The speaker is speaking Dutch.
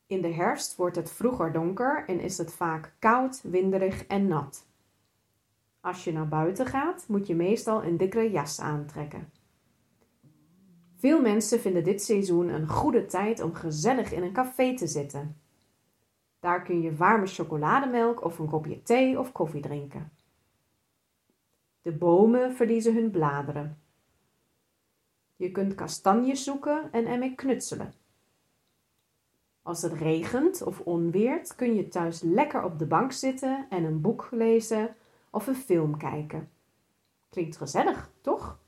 In de herfst wordt het vroeger donker en is het vaak koud, winderig en nat. Als je naar buiten gaat, moet je meestal een dikkere jas aantrekken. Veel mensen vinden dit seizoen een goede tijd om gezellig in een café te zitten. Daar kun je warme chocolademelk of een kopje thee of koffie drinken. De bomen verliezen hun bladeren. Je kunt kastanjes zoeken en ermee knutselen. Als het regent of onweert, kun je thuis lekker op de bank zitten en een boek lezen of een film kijken. Klinkt gezellig, toch?